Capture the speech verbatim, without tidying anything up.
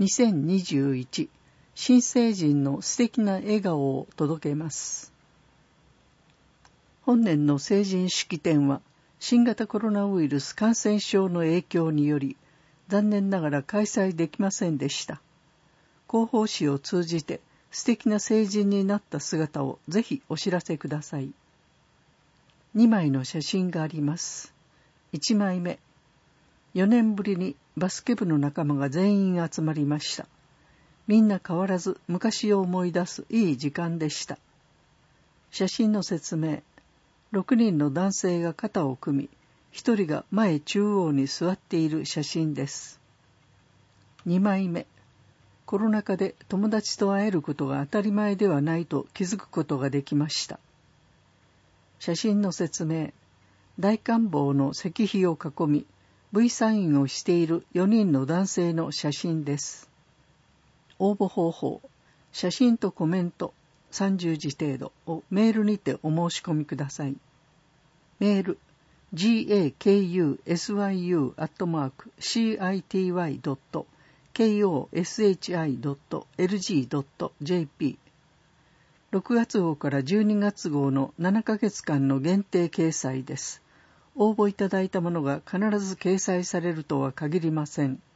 にせんにじゅういち新成人の素敵な笑顔を届けます。本年の成人式典は新型コロナウイルス感染症の影響により残念ながら開催できませんでした。広報誌を通じて素敵な成人になった姿をぜひお知らせください。にまいの写真があります。いちまいめ、よねんぶりにバスケ部の仲間が全員集まりました。みんな変わらず昔を思い出すいい時間でした。写真の説明、ろくにんの男性が肩を組み、ひとりが前中央に座っている写真です。にまいめ、コロナ禍で友達と会えることが当たり前ではないと気づくことができました。写真の説明、大観峰の石碑を囲み、V サインをしているよにんの男性の写真です。応募方法、写真とコメントさんじゅうじ程度をメールにてお申し込みください。メール ジーエーケーユーエスワイユー アットマーク シーアイティーワイ ドット ケーオーエスエイチアイ ドット エルジー ドット ジェーピー ろくがつ号からじゅうにがつ号のななかげつかんの限定掲載です。応募いただいたものが必ず掲載されるとは限りません。